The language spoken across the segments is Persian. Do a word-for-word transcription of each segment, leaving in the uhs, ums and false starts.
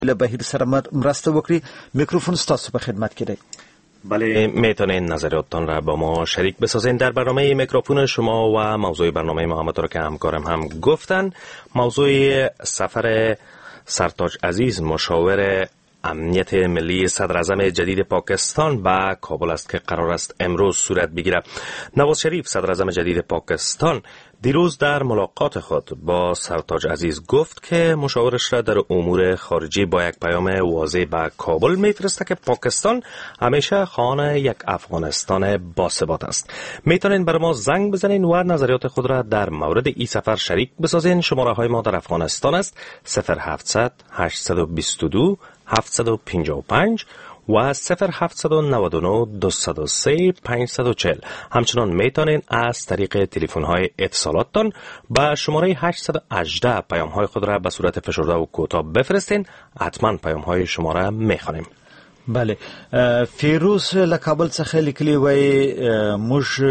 له بهیر سره مرسته وکړي. میکروفون ستاسو په خدمت کې دی. بله، میتونین نظریاتتان را با ما شریک بسازین در برنامه میکروفون شما و موضوع برنامه ما همونطور که همکارم هم گفتن، موضوع سفر سرتاج عزیز مشاور امنیت ملی صدر اعظم جدید پاکستان به کابل است که قرار است امروز صورت بگیرد. نواز شریف صدر اعظم جدید پاکستان دیروز در ملاقات خود با سرتاج عزیز گفت که مشاورش را در امور خارجی با یک پیام واضح به کابل میفرسته که پاکستان همیشه خواهان یک افغانستان باثبات است. میتونین بر ما زنگ بزنین و نظریات خود را در مورد این سفر شریک بسازین. شماره های ما در افغانستان است صفر هفتصد هشتصد و بیست و دو هفتصد و پنجاه و پنج و صفر هفتصد و نود و نه دویست و سه پانصد و چهل. همچنان میتونین از طریق تلفن های اتصالاتتان به شماره هشتصد و هجده پیام های خود را به صورت فشرده و کوتاه بفرستین. حتما پیام های شما را میخوانیم. بله، فیروز لکابل څخه لیکلی وای موږ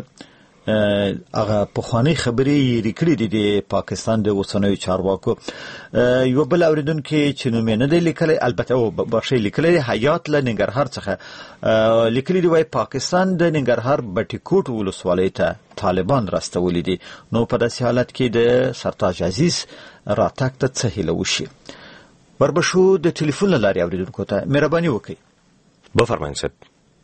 هغه پخوانی خبرې ریکړې دي د پاکستان د اوسنیو چارواکو. یو بل اوریدونکو چې نوم یې نه دی لیکلی، البته او بخښي لیکلی، حیات له ننګرهار څخه لیکلی دی وای پاکستان د ننګرهار بټي کوټ ولسوالۍ ته طالبان راستولي دي. نو په داسې حالت کې د سرتاج عزیز راتګ ته څه هیله وشي؟ وربشو د ټلیفون له لارې اوریدونکو ته مهرباني وکړئ. بفرمایئ صاحب.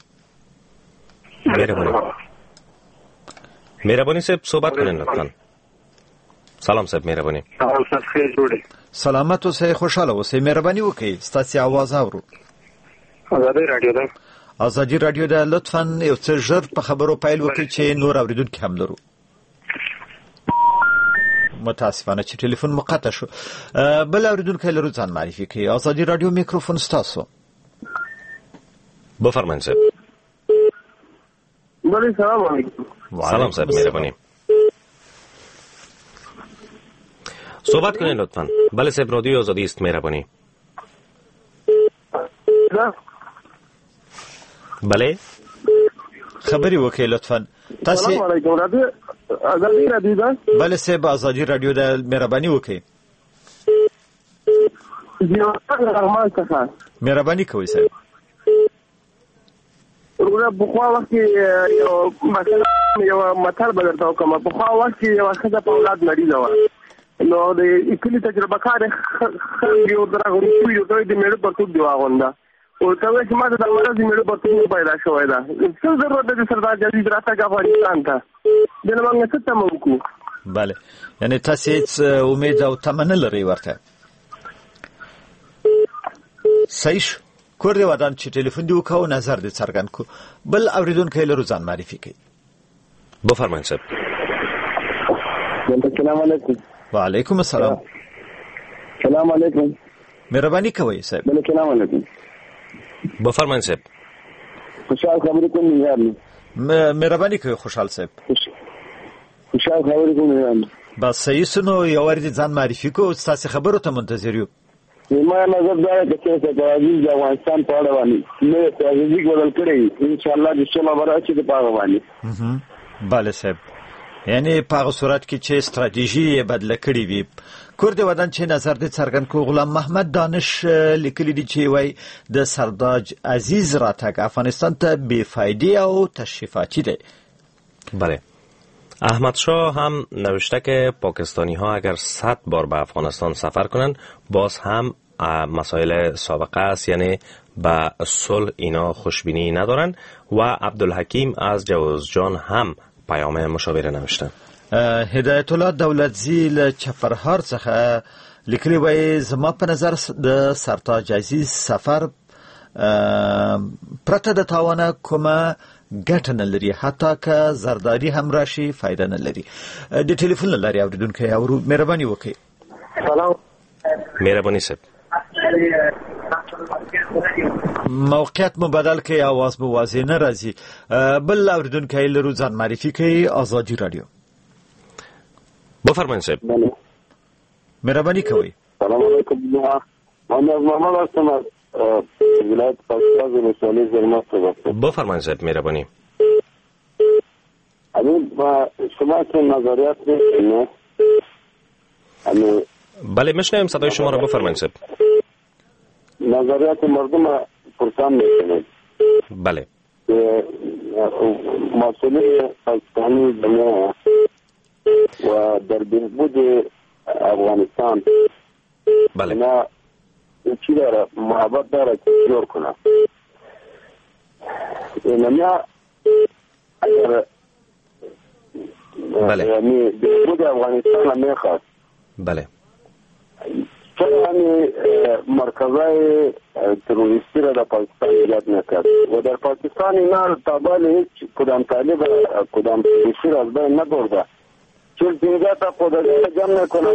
مهرباني مهربانی صاحب صحبت کنین لطفا. سلام صاحب مهربانی. سلام صاحب خیر جوړی. سلامت اوسئ، خوشاله اوسئ. مهرباني وکړئ ستاسو आवाज اورو. ازادي رادیو ده. ازادي رادیو ده. لطفا یو څه ژر په خبرو پیل وکړئ چې نور اوریدونکو هم لرو. متاسفانه چې ټلیفون مقطع شو. بل اوریدونکو لرو ځان معرفي کړئ. ازادي رادیو میکروفون ستاسو. بفرمایئ صاحب. بله سلام علیکم. سلام صاحب مهربانی. صحبت کنین لطفا. بله صاحب رادیو آزادی است مهربانی. بله خبری وکړئ لطفا. تاسو سلام علیکم. رادیو آزادی رادیو ده. بله صاحب آزادی رادیو ده. مهرباني وکړئ. زیاد رحمان څخه مهرباني کوئ صاحب. ورته بخوا وخت یو مثلا یو مطلب درته وکم. بخوا وخت یو ښځه په اولاد مریضه وه، نو د کلي تجربه کار خلک یو درغلي شوي یو د میړه پرتوب دی واغونده. ورته وایي چې ما ته د مرض میړه پرتوب پیدا شوی ده. څه ضرورت دی چې سردار عزیز راتګ افغانستان ته؟ د نه موږ څه تمه وکړو؟ بله، یعنې تاسې هېڅ امید او تمه نه لرئ ورته؟ صحیح شو. کور دی ودان چې ټلیفون دی وکاو نظر دی څرګند کو. بل اوریدونکو لرو ځان معرفي کړئ. بفرمایئ صاحب. السلام علیکم. وعلیکم السلام. سلام علیکم. مهرباني کوئ صاحب. بله سلام علیکم. بفرمایئ صاحب. خوشحال خبرې کوم یار. مهرباني کوئ خوشحال صاحب. خوشحال خبرې کوم یار. بس صحیح سنو یو واری ځان معرفي کو. تاسو خبرو ته منتظر یو. ما نظر دا دی چې سرتاج عزیز د افغانستان په اړه باندې نوې ستراتیژي بدل کړې، انشاءالله د شله به راشي د په هغه باندې. بله صاحب، یعنې په هغه صورت کې چې ستراتیژي یې بدله کړې وي. کور د وطن چې نظر دې څرګند کو. غلام محمد دانش لیکلي دي چې وایي د سرتاج عزیز راتګ افغانستان ته بې فایدې او تشریفاتی دی. بله، احمد شاه هم نوشته که پاکستانی ها اگر صد بار به افغانستان سفر کنند باز هم مسائل سابقه است، یعنی به صلح اینا خوشبینی ندارن. و عبدالحکیم از جوزجان هم پیام مشاوره نوشته. هدایت الله دولتزی له چپرهار څخه لیکلی وای زما په نظر د سرتاج عزیز سفر پرته د تاوانه کومه ګټه نه لري، حتی که زرداری هم راشي فایده نه لري. د ټلیفون لارې اوریدونکو اورو مهرباني وکړئ. سلام. مهرباني صاحب. موقعیت مبادل کې आवाज به واضح نه راځي. بل اوریدونکو لرو ځان معرفي کوي. آزادی رادیو. بفرمایئ صاحب. مهرباني کوئ. سلام علیکم. محمد محمد هستم ولایت پاکستان ولسوالی زرمت څخه. بفرمایئ صاحب مهرباني. امین با شما چه نظریات نه؟ بله میشنویم صدای شما را. بفرمایید صاحب. نظریات مردم پرسان میکنید. بله. مسئولین پاکستانی دنیا و در بهبود افغانستان بله. اینا چی داره؟ محبت داره که جور کنه. اینا اگر بله. یعنی بهبود افغانستان میخواد. بله. چرا همی مرکزای تروریستی را در پاکستان ایجاد نکرد و در پاکستان اینا تابال هیچ کدام طالب کدام تروریستی را از بین نبرده. چل پینجا تا قدرت را جمع نکنه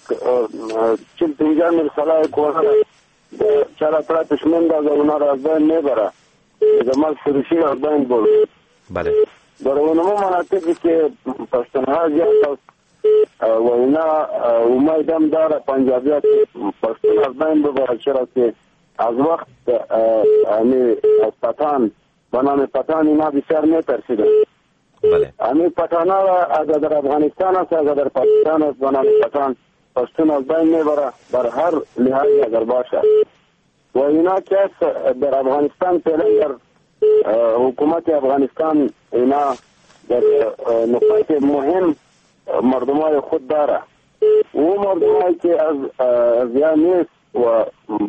چل پینجا مل صلاح کنه چرا پراتش مندازه اونا را از بین میبره جمال سروشی را از بین برده. بله. در اونمو مناطقی که پشتنها زیاد و اینا امید هم داره پنجابیات پشتون از بین ببره، چرا که از وقت همی از پتان به نام پتان اینا بسیار میترسیدن. بله. همی پتان ها اگر در افغانستان است اگر در پاکستان است به نام پتان پشتون از بین میبره بر هر لحاظی اگر باشه. و اینا که در افغانستان پهله در حکومت افغانستان اینا در نقاط مهم مردمای خود داره. او مردمایی که از ازیا نیست و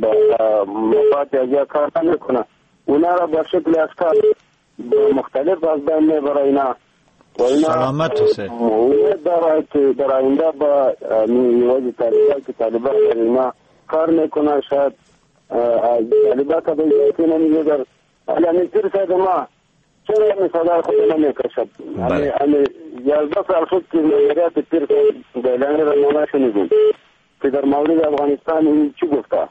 مفاد ازیا کار نمیکنه اونا را به شکل اشکال مختلف از بین میبره اینا و اینا سلامت حسین امید داره که در آینده با نیوزی طالبان که طالبان در اینا کار میکنه شاید از طالبان که به یکی نمیگه در الان تیر ساید ما چرا همی صدای خود نمیکشد. همی یازده سال شد که نظریات پیر دیلانی را مونا شنیدیم که در مورد افغانستان این چی گفته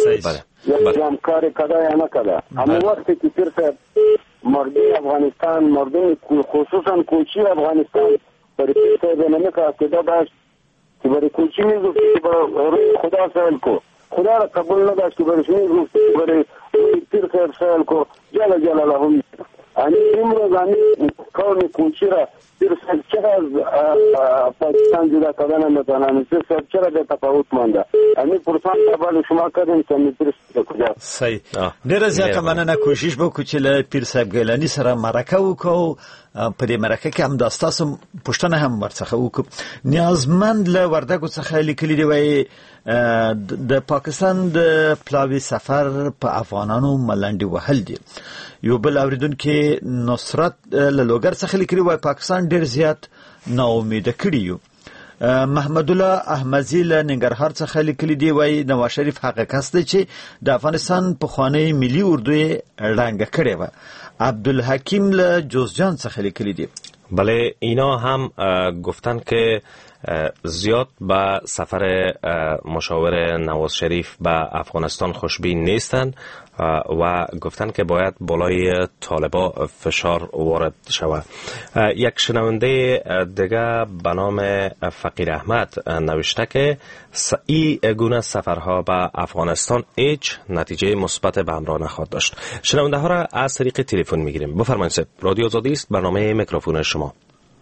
یا هم کار کده یا نکده. همون وقتی که پیر ساید مردم افغانستان مردم خصوصا کوچی افغانستان برای پیر ساید نمیکه اکده داشت که برای کوچی میگفت که برای خدا سهل کو خدا را قبول نداشت که برای شمی گفت برای پیر ساید سهل کو جل جلاله هم ani imroz ani kavmi kuchira bir chera Pakistan juda kadana metanani sir chera de tafawut manda ani pursan tabal shuma kadin samitra kuja صحیح. ډیره زیاته مننه. کوشش وکړو چې له پیر صاحب ګیلانی سره مرکه وکړو. په دې مرکه کې هم د تاسو پوښتنه هم ورڅخه وکړو. نیازمند له وردګو څخه لیکلي دی وای د پاکستان د پلاوی سفر په افغانانو ملنډي وهل دي. یو بل اوریدونکو نصرت له لوګر څخه لیکلي وای پاکستان ډیر زیات ناامید کړی یو. محمد الله احمدزی له ننګرهار څخه لیکلي دی وای نواز شریف هغه کس دی چې د افغانستان په خوانی ملي اردو رنګ کړی و. عبدالحکیم له جوزجان څخه لیکلي دی. بله اینا هم گفتن که زیاد با سفر مشاور نواز شریف به افغانستان خوشبین نیستند و گفتن که باید بالای طالبا فشار وارد شود. یک شنونده دیگه به نام فقیر احمد نوشته که این گونه سفرها به افغانستان هیچ نتیجه مثبت به همراه نخواهد داشت. شنونده ها را از طریق تلفن میگیریم. بفرمایید. رادیو آزادی است، برنامه میکروفون شما.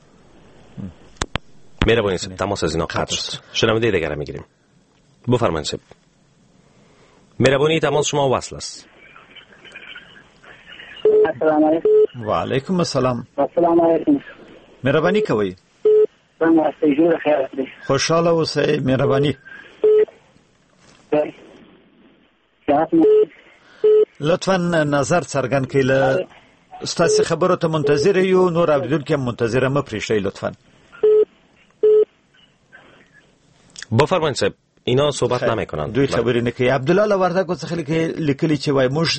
مهربانی صاحب تماس از اینا قطع شد. شنونده دیگر میگیریم. بفرمایید صاحب. مهربانی تماس شما وصل است. السلام علیکم. و علیکم السلام. السلام علیکم. مهربانی کوي. څنګه تاسو جوړ خیر دی؟ خوشاله اوسئ. مهربانی. لطفا نظر څرګند کړئ. له ستاسو خبرو ته منتظر یو. نور اوریدونکو منتظر مه پرېږدئ لطفا. بفرمایید صاحب. اینا صحبت نمیکنن. دوی خبرې نه کوي. عبدالله له وردګو څخه لیکلي چې وای موږ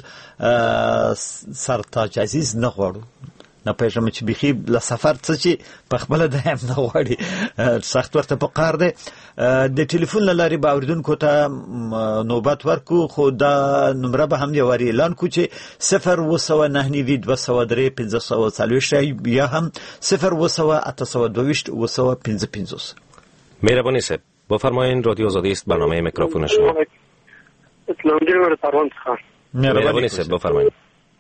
سرتاج عزیز نه غواړو. نه پېژنم چې بيخي له سفر څه چې په خپل دایم نه غواړي. سخت ورته په قار دی. د ټلیفون لاري به اوریدونکو ته نوبت ورکو خو دا نمبر به هم یو اعلان کو چې صفر و سو نه نیوي دوه سو درې پنځه سو څلوېښت یا هم صفر و سو اته سو دوه و سو پنځه پنځوس. مهربانی صاحب بفرمایید. رادیو آزادی است، برنامه میکروفون شما. اسلام جوړ پروان خان. مهربانی صاحب بفرمایید.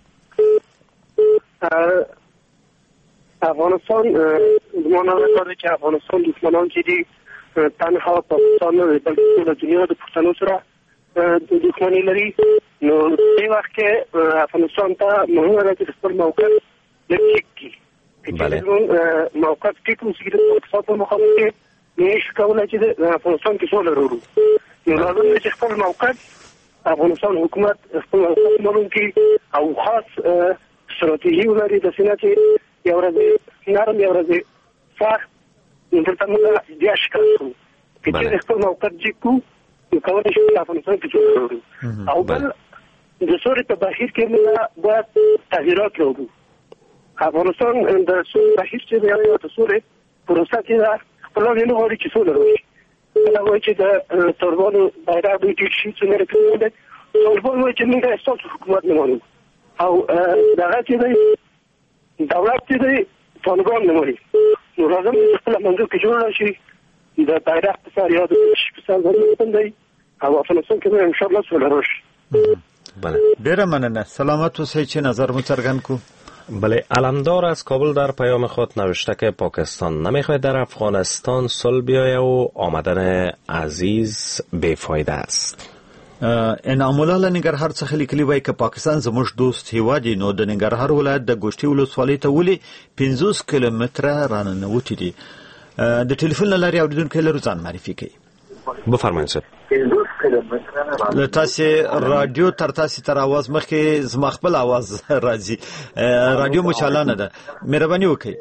افغانستان زمانه داره که افغانستان دشمنان که دی تنها پاکستان نه بلکه ټول دنیا د پښتنو سره دښمنی لري نو دې وخت کې افغانستان ته مهمه ده چې خپل موقف لټیک کړي. بله. چې موقف ټیک وسیږي د اقتصاد په مقابل کې نشي کولای چې د افغانستان کې سوله راوړو. نو لازم دی چې خپل موقف افغانستان حکومت خپل موقف معلوم کړي او خاص ستراتیژي ولري د سینه چې یو ورځ نرم یو ورځ سخت نو دلته موږ بیا شکایت کوو چې خپل موقف جګ کړو نو کولی شو افغانستان کې سوله راوړو. او بل د سولې په بهیر کې موږ باید تغییرات راوړو. افغانستان د سولې بهیر چې دی د سولې پروسه کې ده خپل نه غواړي چې سوله راوړي. دا وایي چې د طالبانو بیرغ دوی ټیټ شي څنګه راکړي ده. طالبان وایي چې موږ ستاسو حکومت نه منو او دغه چې دی دولت چې دی طالبان نه مني. نو لازم خپل منځو کې جوړ شي د بیرغ په سر یا د شي په سر باندې دی او افغانستان کې ان شاء الله سوله راشي. بله. ډیره مننه. سلامت اوسئ. چه نظر مو څرګند کو؟ بله. علمدار از کابل در پیام خود نوشته که پاکستان نمیخواهد در افغانستان صلح بیاید و آمدن عزیز بیفایده است. انعام الله له ننګرهار څخه لیکلي وای که پاکستان زموږ دوست هیواد نو د ننګرهار ولایت د ګوشتي ولسوالۍ ته ولې پنځوس کیلومتره راننوتي دي. د ټلیفون له لارې اوریدونکو لرو ځان معرفي کوي. بفرمایئ صاحب. له تاسو رادیو تر تاسو تر आवाज مخکې زما خپل आवाज راځي. رادیو مو چالانه ده. مهرباني وکړئ.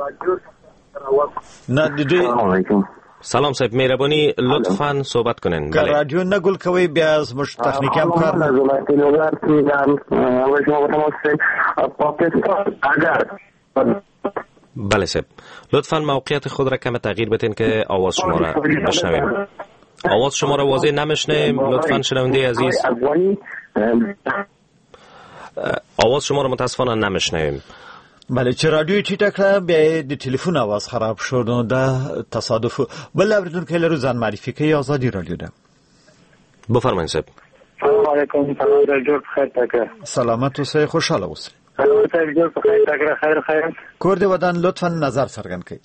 نه د سلام صاحب مهربانی لطفاً صحبت کنین. که رادیو نگول کوي بیا زموږ تخنیکی هم کار نه. بله صاحب لطفاً موقعیت خود را کم تغییر بدین که آواز شما را بشنویم. آواز شما را واضح نمیشنیم لطفاً شنونده عزیز. آواز شما را متاسفانه نمیشنویم. بله چې رادیو ټیټه کړه بیا د ټلیفون आवाज خراب شو نو دا تصادف. بل اوریدونکو لرو ځان معرفي کوي. آزادی رادیو ده. بفرمایئ صاحب. السلام علیکم. سلام جوړ خیر تکه. سلامت اوسئ. خوشاله اوسئ. سلام صاحب جوړ خیر تکه. خیر خیر. کور دې ودان لطفا نظر څرګند کړئ.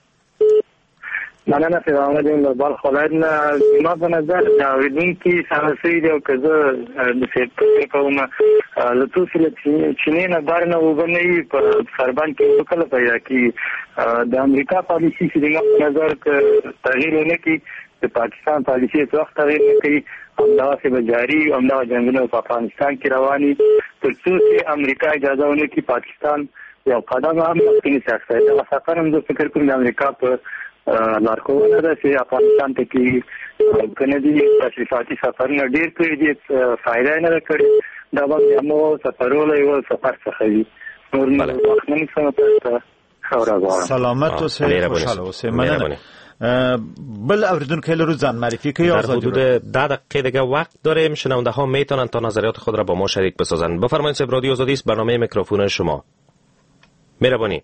مننه چې راوړل د بل خلاینا ما په نظر دا اوریدونکو سره دی او کزه د فکر کوم له تاسو له چینه نه بارنه وګڼي په سربان کې وکړه پیدا کی د امریکا پالیسی چې د نظر تغییر نه کی د پاکستان پالیسی څخه تغییر نه کوي همدا څه به جاری همدا جنگونه په افغانستان کې رواني ترڅو چې امریکا اجازه ونه کی پاکستان یو قدم هم نه ساتي. دا سفر هم د فکر کوم د امریکا په لارښوونه ده چې افغانستان ته کې کندي تشریفاتي سفرونه ډېر کړي دي فایده نه کړي. دا به مو سفرونه یو سفر څخه وي. نور نه وخت سم ته خبره. سلامت اوسئ. خوشاله اوسئ. مننه. بل اوریدونکو لرو ځان معرفی کوي. در حدود ده دقیقه دیگه وقت داریم. شنونده ها میتونن تا نظریات خود را با ما شریک بسازن. بفرمایید صاحب. رادیو آزادی است. برنامه میکروفون شما. مهربانی.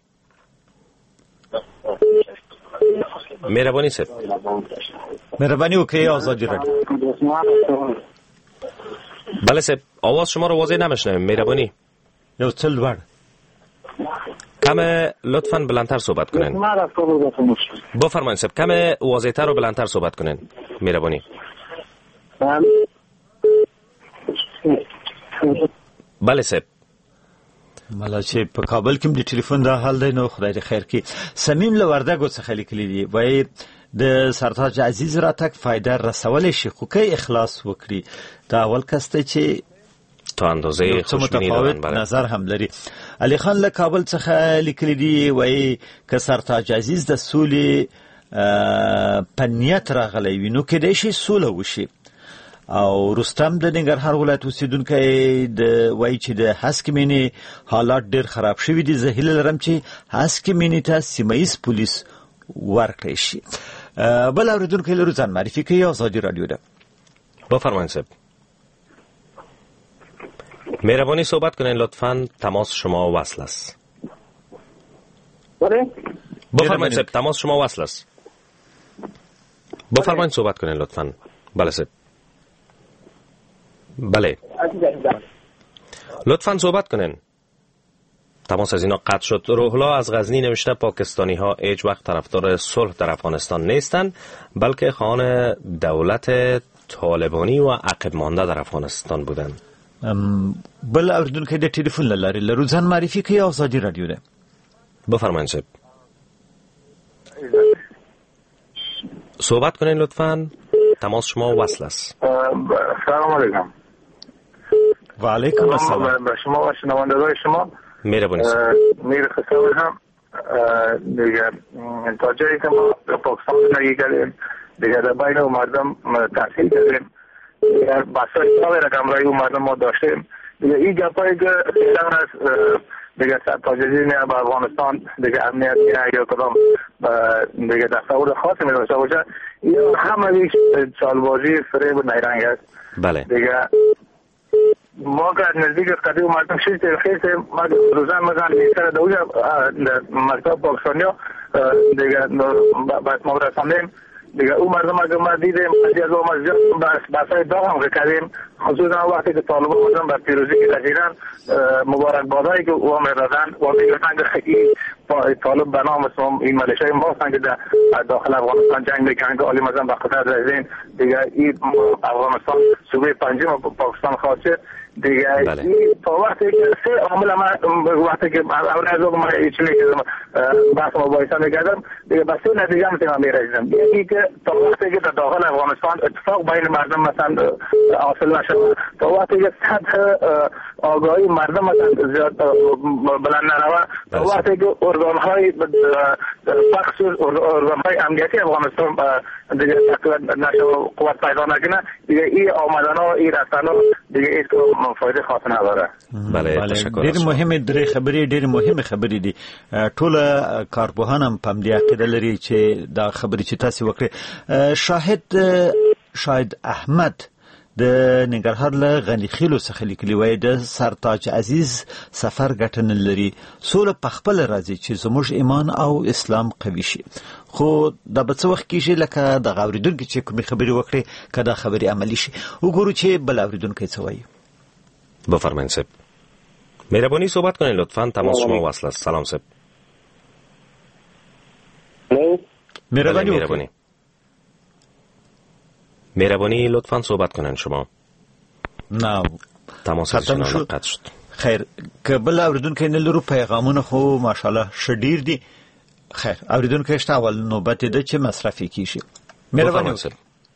مهربانی صاحب. مهربانی وکړئ. آزادی رادیو. بله صاحب آواز شما رو واضح نمیشنویم. مهربانی یو څه لوړ کم لطفاً بلندتر صحبت کنین. بفرمایید صاحب کم واضح‌تر و بلندتر صحبت کنین. مهربانی. بله صاحب. مله چې په کابل کې د ټلیفون دا حال دی نو خدای دې خیر کړي. سمیم له وردګو څخه لیکلي دي وایي د سرتاج عزیز راتګ فایده رسولی شي خو که اخلاص وکړي. دا اول کس دی چې تا اندازه خوشبینی دارن. بله نظر هم لري. علی خان له کابل څخه لیکلي دي وایي که سرتاج عزیز د سولې په نیت راغلی وي نو کېدای شي سوله وشي. او رستم د ننګرهار ولایت اوسیدونکی د وایي چې د هسکې مینې حالات ډېر خراب شوي دي. زه هیله لرم چې هسکې مینې ته سیمه ییز پولیس ورکړی شي. بل اوریدونکی لرو ځان معرفي کوي. آزادی رادیو ده. بفرمایید صاحب. مهربانی صحبت کنین لطفاً. تماس شما وصل است. بله بفرمایید صاحب. تماس شما وصل است. بفرمایید صحبت کنین لطفاً. بله صاحب. بله لطفاً صحبت کنین. تماس از اینا قطع شد. روحلا از غزنی نوشته پاکستانی ها هیچ وقت طرفدار صلح در افغانستان نیستند بلکه خواهان دولت طالبانی و عقب مانده در افغانستان بودند. بل اوریدونکو د ټلیفون لاري لرو ځان معرفي کوي آزادی رادیو ده. بفرمایید صاحب. صحبت کنین لطفاً. تماس شما وصل است. سلام علیکم. و علیکم السلام. به شما و شنوندگان شما مهربانی صاحب. میر خسرو هم دیگه تا جایی که ما در پاکستان زندگی کردیم دیگه در بین مردم تحصیل کردیم دیگه بحثای ساوی رقم رای مردم ما داشتیم دیگه این گپایی که دیگه از دیگه تاجری نه با افغانستان دیگه امنیت نه یا کدام دیگه تصور خاصی می داشته باشه یا همه یک چالبازی فریب و نیرنگ است. بله دیگه ما که از نزدیک قدیم مردم شیست خیست ما روزان مزان بیشتر دوجه مکتب پاکستانی ها دیگه باید ما رساندیم دیگه او مردم اگر ما دیدیم از او مسجد بحثای داغ هم کردیم خصوصا وقتی که طالبان مردم بر پیروزی که رسیدن مبارک بادایی که او هم دادن و میگفتن که این طالب به نام این ملیشای ما هستن که در داخل افغانستان جنگ میکنن که عالی مزن به خطر رسیدن دیگه این افغانستان صوبه پنجم پاکستان خواهد شد دیگه این تا وقتی که سه عامل ما وقتی که اول از اون ما چی میکردم بحث مباحثه میکردم دیگه بس این نتیجه میتونم میرسیدم یکی که تا وقتی که در داخل افغانستان اتفاق بین مردم مثلا حاصل نشد تا وقتی که سطح آگاهی مردم مثلا زیاد بلند نروه تا وقتی که ارگانهای بخصوص ارگانهای امنیتی افغانستان دیگه نشه قوت پیدا نکنه دیگه این آمدن ها این رفتن ها دیگه ایست که فایده خاص نداره. بله تشکر. ډیر مهمه درې خبرې ډیر مهمه خبرې دي ټول کارپوهان هم په دې عقیده لري چې دا خبرې چې تاسو وکړي. شاهد شاهد احمد د ننګرهار له غنی خیلو څخه لیکلی وای د سرتاج عزیز سفر ګټن لري سول په خپل راځي چې زموږ ایمان او اسلام قوي شي خو د بڅ وخت کې شي لکه د غوریدونکو چې کومې خبرې وکړي کدا خبرې عملی شي وګورو چې بل اوریدونکو څه وایي. بفرمایید صاحب. مهربانی صحبت کنین لطفاً. تماس شما وصل است. سلام صاحب. مهربانی مهربانی مهربانی لطفاً صحبت کنین شما. نه تماس شما قطع شد. خیر که بل اوریدونکو نه لرو پیغامونه خو ماشاءالله شډیر دي. خیر اوریدونکو شته اول نوبت ده چې مصرفي کیشي. مهربانی صاحب.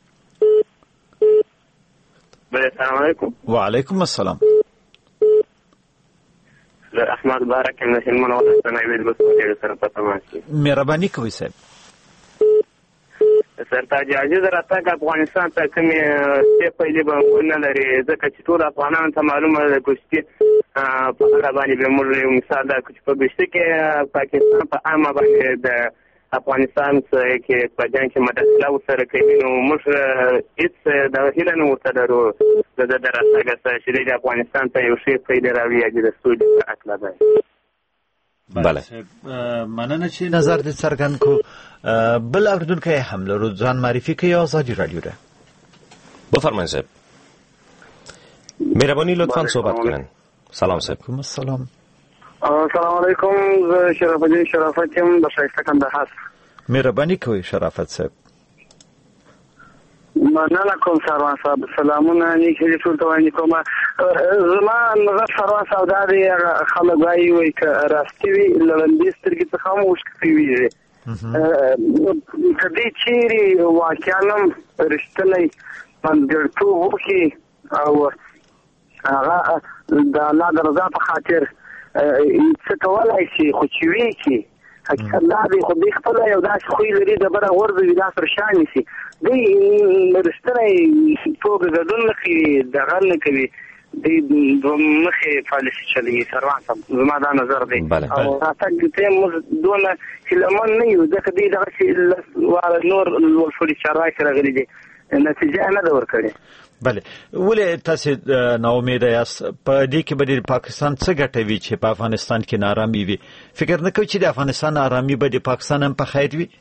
السلام علیکم. و علیکم السلام. احمد بارک من هلمند ولایت نایب بسوچه سره په تماس کې. مهرباني کوي صاحب. سرتاج عزیز راته افغانستان ته کومې څه پیلې به نه لري ځکه چې ټول افغانان ته معلومه ده چې په هغه باندې به موږ یو مثال ده چې په بشته کې پاکستان په عامه باندې د افغانستان کې په جنګ کې مداخله وسره کوي نو موږ هیڅ د هیله نه ورته درو د دراتګه چې د افغانستان ته یو شی پیدا راوي د سولې اطلاع ده. بله مننه چې نظر دې څرګند کو. بل اوریدونکو هم لرو ځان معرفي کوي آزادی رادیو ده. بفرمایید صاحب. مهربانی لطفاً صحبت کنین. سلام صاحب. علیکم السلام. السلام علیکم. شرافت الدین شرافت یم د شایسته کندهار. مهرباني کوي شرافت صاحب. مننه کوم سروان صاحب سلامونه نیکی ټول ته وایي کوم زما نظر سروان صاحب دا دی خلک وایي وایي که راستي وي لړندې سترګې څخه هم اوښکې وي که دې چیرې واقعا هم رښتینی منځګړیتوب وکړي او هغه د الله د رضا په خاطر څه کولی شي خو چې ویې کړي حقیقت دا دی خو دوی خپله یو داسې خوی لري د بره غورځوي دا سره شا نیسي دوی رښتینی توګه ګډون نه کوي دغه نه کوي دوی دوه مخې پالیسي چلوي سروان صاحب زما دا نظر دی او راتګ ته موږ دونه هیلهمن نه یو ځکه دوی دغسې نور لوړ چارواکي راغلي دي نتیجه نه ده ورکړې. بله ولې تاسو ناامیده یاست په دې کې به د پاکستان څه ګټه وي چې په افغانستان کې نارامي وي فکر نه کوئ چې د افغانستان آرامی به د پاکستان هم په خیر وي.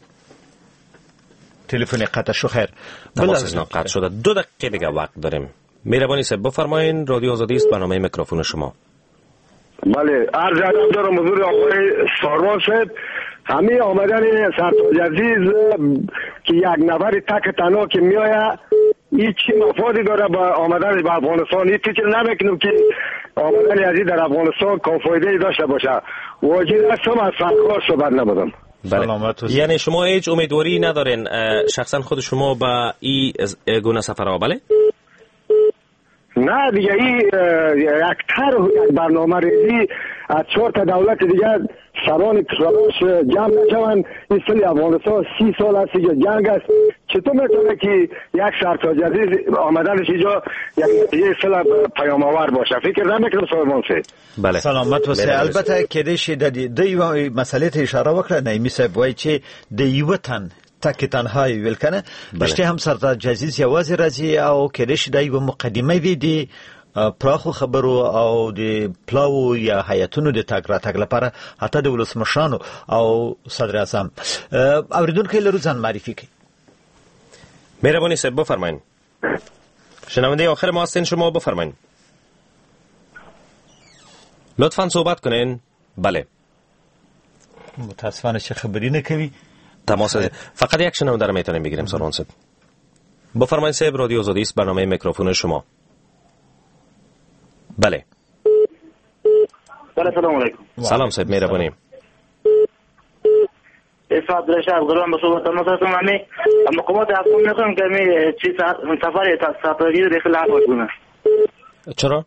تلفن قطع شو. خیر تماس قطع شده. دو دقیقه دیگه وقت داریم. مهربانی صاحب بفرمایید. رادیو آزادی است برنامه میکروفون شما. بله عرض ادب دارم حضور آقای ساروان صاحب. همین آمدن سرتاج عزیز که یک نفر تک تنها که میآید این چی مفادی داره با آمدن به افغانستان؟ این فکر نمیکنم که آمدن از این در افغانستان کافایده داشته باشه. واجد هستم از سرکار صحبت نبودم. بله. یعنی شما هیچ امیدواری ندارین شخصا خود شما با این گونه سفرها؟ بله؟ نه دیگه این یک طرح یک برنامه ریزی از چهار تا دولت دیگه سران کشورش جمع نشوند. این سال افغانستان سی سال است که جنگ است. چطور میتونه که یک شرط جدید آمدنش اینجا یک سال پیام آور باشه؟ فکر نمیکنم سازمان سه. بله. سلامت و سه. البته کدیش د یو مسئله ته اشاره وکړه نه میسه وای چې د یو تن تک تنهایی ویل کنه بشته هم سرتاج عزیز یوازې راځي او کدیش د یو مقدمه وی دی پراخو خبرو او د پلاو یا حیاتونو د تاګ را تاګ لپاره حتی د ولسمشرانو او صدر اعظم اوریدونکو لرو ځان معرفي کړي. مهربانی صاحب بفرمایید. شنونده آخر ما هستین، شما بفرمایید. لطفاً صحبت کنین. بله. متاسفانه چه خبری نکوی. تماس فقط یک شنونده رو میتونیم بگیریم سران صاحب. بفرمایید صاحب، رادیو آزادی است، برنامه میکروفون شما. بله. بله سلام علیکم. سلام صاحب، مهربانی. اسعاد رشاد غرام به صحبت ما هستم. من مقامات افغان میخوام که می چی سفر سفری رو داخل افغان کنم. چرا؟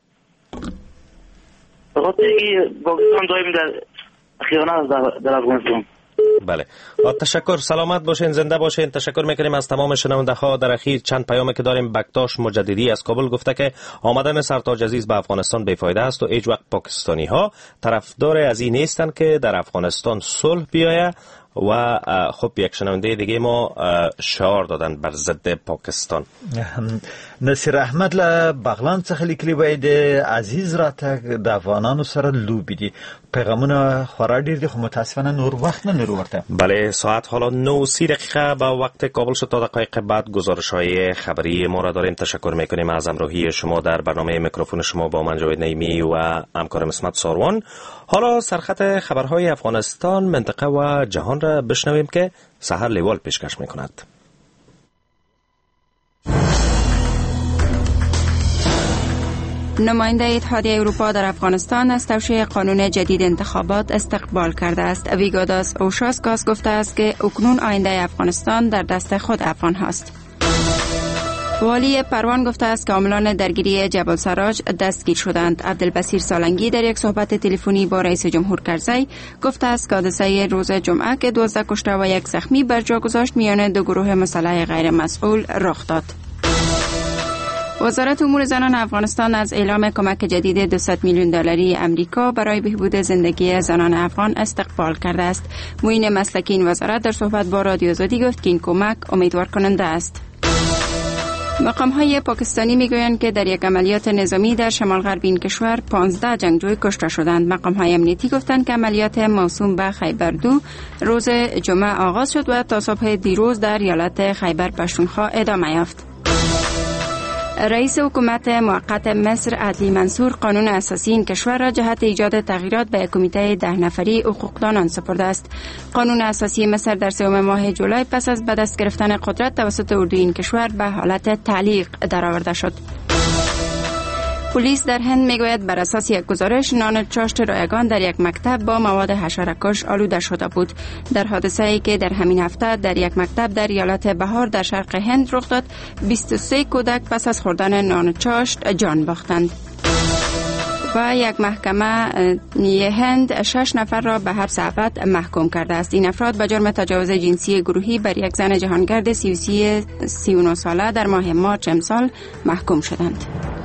بخاطر اینکه پاکستان دائم در خیانت در, در افغانستان. بله. تشکر، سلامت باشین، زنده باشین. تشکر میکنیم از تمام شنونده ها. در اخیر چند پیامی که داریم. بکتاش مجددی از کابل گفته که آمدن سرتاج عزیز به افغانستان بیفایده است و هیچ وقت پاکستانی ها طرفدار از این نیستند که در افغانستان صلح بیاید. و خب یک شنونده دیگه ما شعار دادن بر ضد پاکستان. نصیر احمد له بغلان څخه لیکلی وای د عزیز راته د افغانانو سره لوبې دي، پیغامونه خورا ډیر دي خو متاسفانه نور وخت نه لرو ورته. بله، ساعت حالا نه و سی دقیقه به وقت کابل شد. تا دقایق بعد گزارش های خبری ما را داریم. تشکر میکنیم از همراهی شما در برنامه میکروفون شما با من جاوید نعیمی و همکارم اسمت ساروان. حالا سرخط خبرهای افغانستان، منطقه و جهان را بشنویم که سحر لیوال پیشکش میکند. نماینده اتحادیه اروپا در افغانستان از توشیح قانون جدید انتخابات استقبال کرده است. ویگاداس اوشاسکاس گفته است که اکنون آینده افغانستان در دست خود افغان هاست. والی پروان گفته است که عاملان درگیری جبل سراج دستگیر شدند. عبدالبصیر سالنگی در یک صحبت تلفنی با رئیس جمهور کرزی گفته است که حادثه روز جمعه که دوازده کشته و یک زخمی بر جا گذاشت میان دو گروه مسلح غیر مسئول رخ داد. وزارت امور زنان افغانستان از اعلام کمک جدید دویست میلیون دلاری امریکا برای بهبود زندگی زنان افغان استقبال کرده است. معین مسلکی این وزارت در صحبت با رادیو آزادی گفت که این کمک امیدوار کننده است. مقام‌های پاکستانی میگویند که در یک عملیات نظامی در شمال غرب این کشور پانزده جنگجوی کشته شدند. مقام‌های امنیتی گفتند که عملیات موسوم به خیبر دو روز جمعه آغاز شد و تا صبح دیروز در ایالت خیبر پختونخوا ادامه یافت. رئیس حکومت موقت مصر عدلی منصور قانون اساسی این کشور را جهت ایجاد تغییرات به کمیته ده نفری حقوقدانان سپرده است. قانون اساسی مصر در سوم ماه جولای پس از به دست گرفتن قدرت توسط اردوی این کشور به حالت تعلیق درآورده شد. پلیس در هند میگوید بر اساس یک گزارش نان چاشت رایگان در یک مکتب با مواد حشره‌کش آلوده شده بود. در حادثه‌ای که در همین هفته در یک مکتب در ایالت بهار در شرق هند رخ داد، بیست و سه کودک پس از خوردن نان چاشت جان باختند. و یک محکمه هند شش نفر را به حبس ابد محکوم کرده است. این افراد به جرم تجاوز جنسی گروهی بر یک زن جهانگرد سی و نه ساله در ماه مارچ امسال محکوم شدند.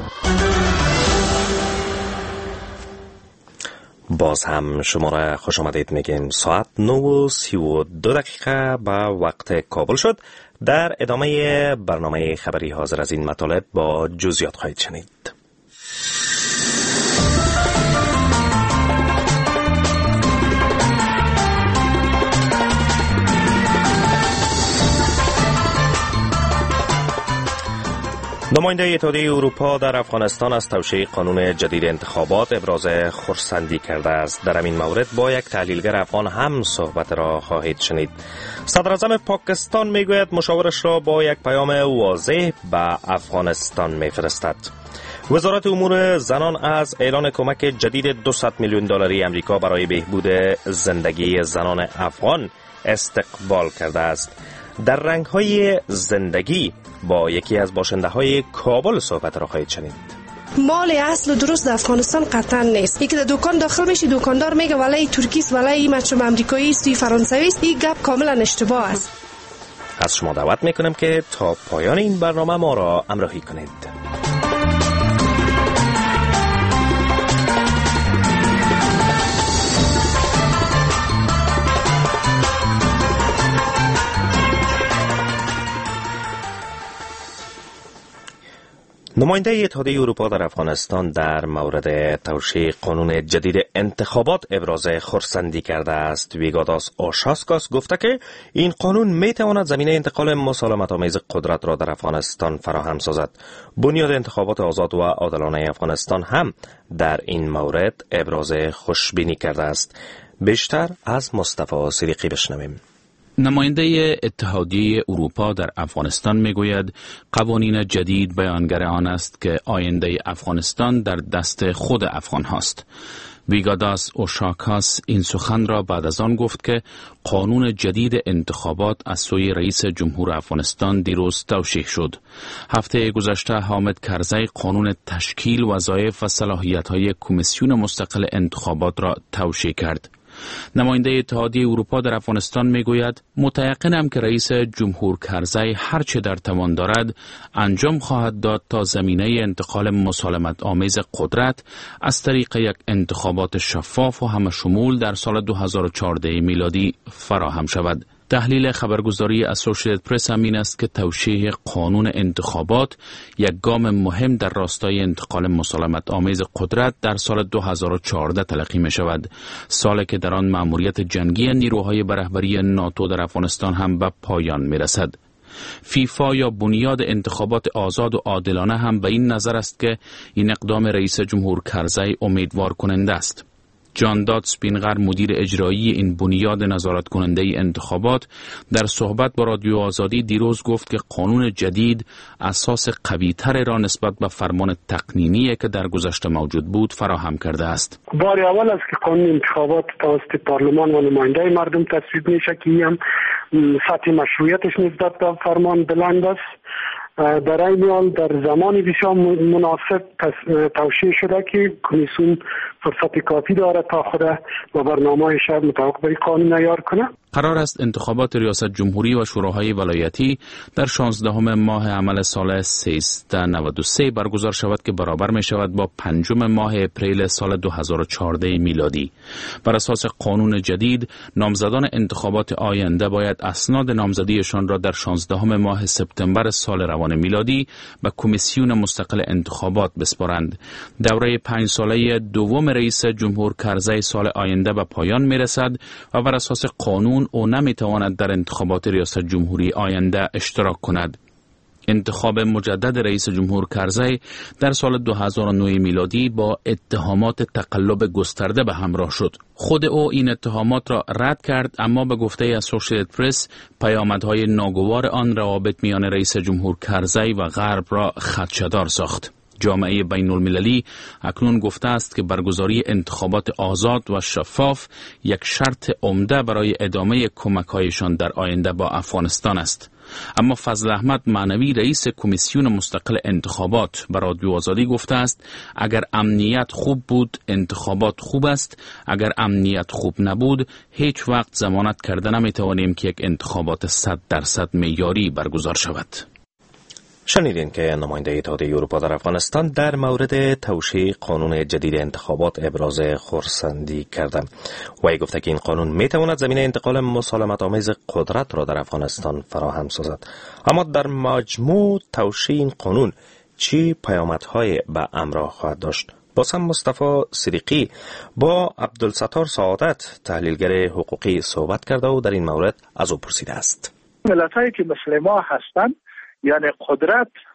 باز هم شما را خوش آمدید میگیم. ساعت نه و سی و دو دقیقه به وقت کابل شد. در ادامه برنامه خبری حاضر از این مطالب با جزئیات خواهید شنید. نماینده اتحادیه اروپا در افغانستان از توشیح قانون جدید انتخابات ابراز خرسندی کرده است. در این مورد با یک تحلیلگر افغان هم صحبت را خواهید شنید. صدر اعظم پاکستان میگوید مشاورش را با یک پیام واضح به افغانستان میفرستد. وزارت امور زنان از اعلان کمک جدید دویست میلیون دلاری امریکا برای بهبود زندگی زنان افغان استقبال کرده است. در رنگ‌های زندگی با یکی از باشنده‌های کابل صحبت را خواهید شنید. مال اصل و درست در افغانستان قطعا نیست. یکی در دکان داخل میشی، دکاندار میگه ولای ترکیست، ولای این مچم امریکایی است، این فرانسوی است. این گپ کاملا اشتباه است. از شما دعوت میکنم که تا پایان این برنامه ما را همراهی کنید. نماینده اتحادیه اروپا در افغانستان در مورد توشیح قانون جدید انتخابات ابراز خرسندی کرده است. ویگاداس اوشاسکاس گفته که این قانون می تواند زمینه انتقال مسالمت آمیز قدرت را در افغانستان فراهم سازد. بنیاد انتخابات آزاد و عادلانه افغانستان هم در این مورد ابراز خوشبینی کرده است. بیشتر از مصطفی صدیقی بشنویم. نماینده اتحادیه اروپا در افغانستان میگوید قوانین جدید بیانگر آن است که آینده افغانستان در دست خود افغان هاست. ویگاداس اوشاکاس این سخن را بعد از آن گفت که قانون جدید انتخابات از سوی رئیس جمهور افغانستان دیروز توشیح شد. هفته گذشته حامد کرزی قانون تشکیل وظایف و صلاحیت‌های کمیسیون مستقل انتخابات را توشیح کرد. نماینده اتحادیه اروپا در افغانستان میگوید متیقنم که رئیس جمهور کرزی هر چه در توان دارد انجام خواهد داد تا زمینه انتقال مسالمت آمیز قدرت از طریق یک انتخابات شفاف و همشمول در سال دو هزار و چهارده میلادی فراهم شود. تحلیل خبرگزاری اسوسییتد پرس همین است که توشیح قانون انتخابات یک گام مهم در راستای انتقال مسالمت آمیز قدرت در سال دو هزار و چهارده تلقی می شود. سالی که در آن مأموریت جنگی نیروهای به رهبری ناتو در افغانستان هم به پایان می رسد. فیفا یا بنیاد انتخابات آزاد و عادلانه هم به این نظر است که این اقدام رئیس جمهور کرزی امیدوار کننده است. جان داد سپینغر مدیر اجرایی این بنیاد نظارت کننده انتخابات در صحبت با رادیو آزادی دیروز گفت که قانون جدید اساس قوی تر را نسبت به فرمان تقنینی که در گذشته موجود بود فراهم کرده است. بار اول است که قانون انتخابات توسط پارلمان و نماینده مردم تصویب میشه که هم سطح مشروعیتش نسبت به فرمان بلند است. در این حال در زمان بسیار مناسب توشیح شده که کمیسیون فرصت کافی دارد تا خود و برنامه شب مطابق به قانون عیار کنه. قرار است انتخابات ریاست جمهوری و شوراهای ولایتی در شانزدهم ماه عمل سال سیصد و نود و سه برگزار شود که برابر می شود با پنجم ماه اپریل سال دو هزار و چهارده میلادی. بر اساس قانون جدید نامزدان انتخابات آینده باید اسناد نامزدیشان را در شانزدهم ماه سپتامبر سال روان میلادی به کمیسیون مستقل انتخابات بسپارند. دوره پنج ساله دوم رئیس جمهور کرزی سال آینده به پایان می رسد و بر اساس قانون او نمیتواند در انتخابات ریاست جمهوری آینده اشتراک کند. انتخاب مجدد رئیس جمهور کرزی در سال دو هزار و نه میلادی با اتهامات تقلب گسترده به همراه شد. خود او این اتهامات را رد کرد، اما به گفته اسوسییتد پرس پیامدهای ناگوار آن روابط میان رئیس جمهور کرزی و غرب را خدشه‌دار ساخت. جامعه بین المللی اکنون گفته است که برگزاری انتخابات آزاد و شفاف یک شرط عمده برای ادامه کمک‌هایشان در آینده با افغانستان است. اما فضل احمد معنوی رئیس کمیسیون مستقل انتخابات به رادیو آزادی گفته است اگر امنیت خوب بود انتخابات خوب است، اگر امنیت خوب نبود هیچ وقت ضمانت کرده نمیتوانیم که یک انتخابات صد درصد معیاری برگزار شود. شنیدین که نماینده اتحادیه اروپا در افغانستان در مورد توشیح قانون جدید انتخابات ابراز خرسندی کرده. وی گفته که این قانون می تواند زمینه انتقال مسالمت آمیز قدرت را در افغانستان فراهم سازد. اما در مجموع توشیح این قانون چی پیامدهای به همراه خواهد داشت؟ بازم مصطفی صدیقی با عبدالستار سعادت تحلیلگر حقوقی صحبت کرده و در این مورد از او پرسیده است. ملت‌هایی که مثل ما هستند، یعنی قدرت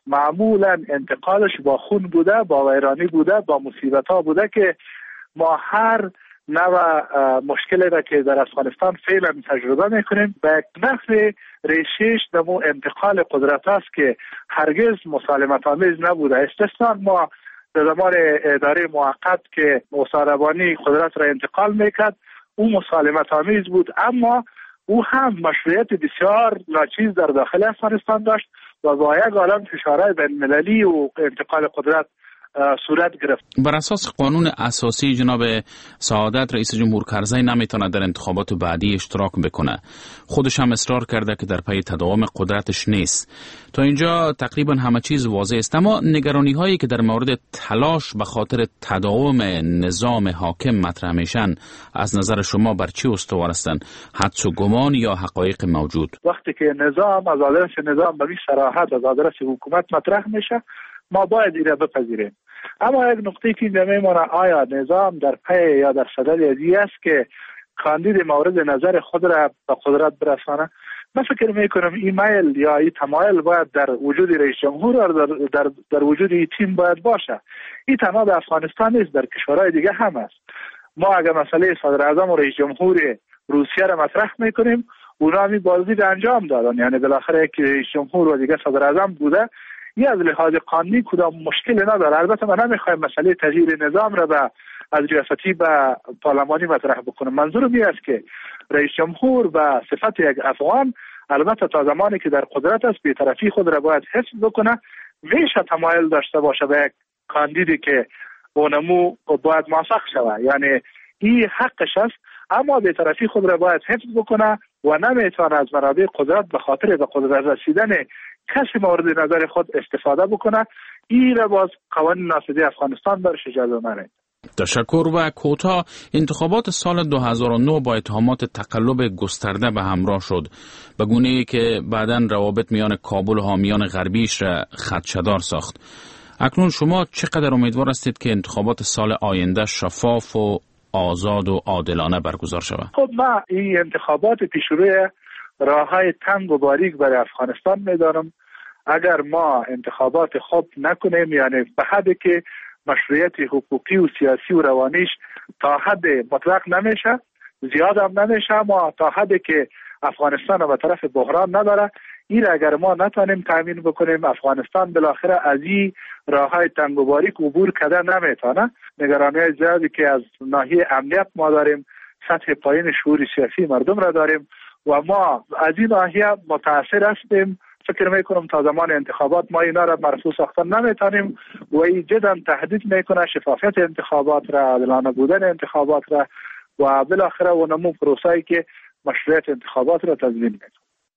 معمولا انتقالش با خون بوده، با ویرانی بوده، با مصیبت ها بوده که ما هر نوع مشکلی را که در افغانستان فعلا تجربه میکنیم به یک نحو ریشش دمو انتقال قدرت است که هرگز مسالمت آمیز نبوده. استثنا ما در زمان اداره موقت که مصاربانی قدرت را انتقال میکرد او مسالمت آمیز بود، اما او هم مشروعیت بسیار ناچیز در داخل افغانستان داشت و با یک عالم فشارهای بین المللی و انتقال قدرت صورت گرفت. بر اساس قانون اساسی جناب سعادت رئیس جمهور کرزی نمیتونه در انتخابات بعدی اشتراک بکنه. خودش هم اصرار کرده که در پی تداوم قدرتش نیست. تا اینجا تقریبا همه چیز واضح است، اما نگرانی هایی که در مورد تلاش به خاطر تداوم نظام حاکم مطرح میشن از نظر شما بر چی استوار هستند؟ حدس و گمان یا حقایق موجود؟ وقتی که نظام از آدرس نظام به این صراحت از آدرس حکومت مطرح میشه ما باید ایره بپذیریم. اما یک نقطه که میمونه آیا نظام در پی یا در صدد ازی است که کاندید مورد نظر خود را به قدرت برسانه؟ من فکر میکنم این میل یا این تمایل باید در وجود رئیس جمهور و در, در, در وجود این تیم باید باشه. این تنها در افغانستان نیست، در کشورهای دیگه هم است. ما اگر مسئله صدر اعظم و رئیس جمهور روسیه را مطرح میکنیم اونا هم بازدید انجام دادن، یعنی بالاخره یک رئیس جمهور و دیگه صدر اعظم بوده. این از لحاظ قانونی کدام مشکلی نداره. البته من نمیخوایم مسئله تغییر نظام را به از ریاستی به پارلمانی مطرح بکنم. منظورم این است که رئیس جمهور به صفت یک افغان البته تا زمانی که در قدرت است بی‌طرفی خود را باید حفظ بکنه. میشه تمایل داشته باشه به یک کاندیدی که اونمو باید موفق شود، یعنی این حقش است، اما بی‌طرفی خود را باید حفظ بکنه و نمیتونه از منابع قدرت به خاطر به قدرت رسیدن کسی مورد نظر خود استفاده بکنه. این را باز قوانین ناسازی افغانستان برش اجازه نمیده. تشکر. و کوتاه، انتخابات سال دو هزار و نه با اتهامات تقلب گسترده به همراه شد، به گونه‌ای که بعداً روابط میان کابل و حامیان غربیش را خدشه‌دار ساخت. اکنون شما چقدر امیدوار هستید که انتخابات سال آینده شفاف و آزاد و عادلانه برگزار شود؟ خب من این انتخابات پیشروی راههای تنگ و باریک برای افغانستان میدانم. اگر ما انتخابات خوب نکنیم، یعنی به حدی که مشروعیت حقوقی و سیاسی و روانیش تا حد مطلق نمیشه، زیاد هم نمیشه، ما تا حدی که افغانستان به طرف بحران نداره، این اگر ما نتونیم تامین بکنیم افغانستان بالاخره از این راههای تنگ و باریک عبور کرده نمیتونه. نگرانی زیادی که از ناحیه امنیت ما داریم، سطح پایین شعور سیاسی مردم را داریم و ما از این ناحیه متاثر هستیم. فکر میکنم تا زمان انتخابات ما اینا را مرفوع ساختن نمیتونیم و این جدا تهدید میکنه شفافیت انتخابات را، عادلانه بودن انتخابات را و بالاخره اونمو پروسه‌ای که مشروعیت انتخابات را تضمین میکنه.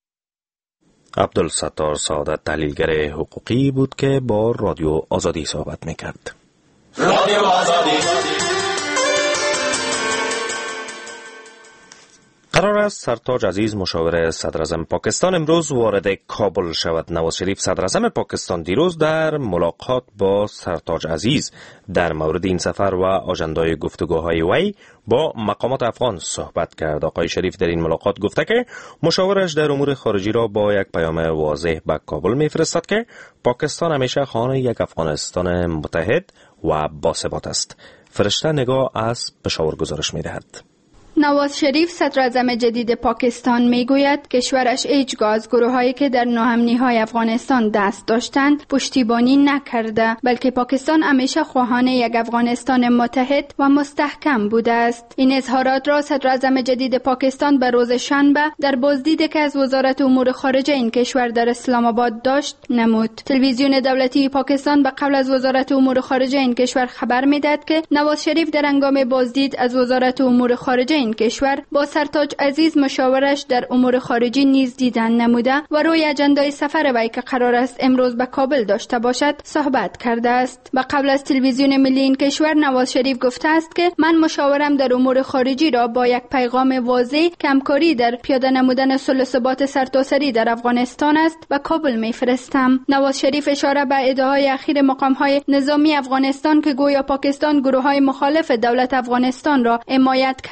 عبدالستار سعادت تحلیلگر حقوقی بود که با رادیو آزادی صحبت میکرد. رادیو آزادی. قرار است سرتاج عزیز مشاور صدراعظم پاکستان امروز وارد کابل شود. نواز شریف صدراعظم پاکستان دیروز در ملاقات با سرتاج عزیز در مورد این سفر و آژندای گفتگوهای وی با مقامات افغان صحبت کرد. آقای شریف در این ملاقات گفته که مشاورش در امور خارجی را با یک پیام واضح به کابل میفرستد که پاکستان همیشه خواهان یک افغانستان متحد و باثبات است. فرشته نگاه از پشاور گزارش می‌دهد. نواز شریف صدراعظم جدید پاکستان میگوید کشورش هیچگاه از گروه‌هایی که در ناامنی‌های افغانستان دست داشتند پشتیبانی نکرده، بلکه پاکستان همیشه خواهان یک افغانستان متحد و مستحکم بوده است. این اظهارات را صدراعظم جدید پاکستان به روز شنبه در بازدیدی که از وزارت امور خارجه این کشور در اسلام آباد داشت نمود. تلویزیون دولتی پاکستان به قبل از وزارت امور خارجه این کشور خبر میداد که نواز شریف در هنگام بازدید از وزارت امور خارجه این کشور با سرتاج عزیز مشاورش در امور خارجی نیز دیدن نموده و روی اجندای سفر وی که قرار است امروز به کابل داشته باشد صحبت کرده است. با قبل از تلویزیون ملی این کشور نواز شریف گفته است که من مشاورم در امور خارجی را با یک پیغام واضح که همکاری در پیاده نمودن صلح و ثبات سرتاسری در افغانستان است و کابل میفرستم. نواز شریف اشاره به ادعای اخیر مقام‌های نظامی افغانستان که گویا پاکستان گروه‌های مخالف دولت افغانستان را حمایت کرده و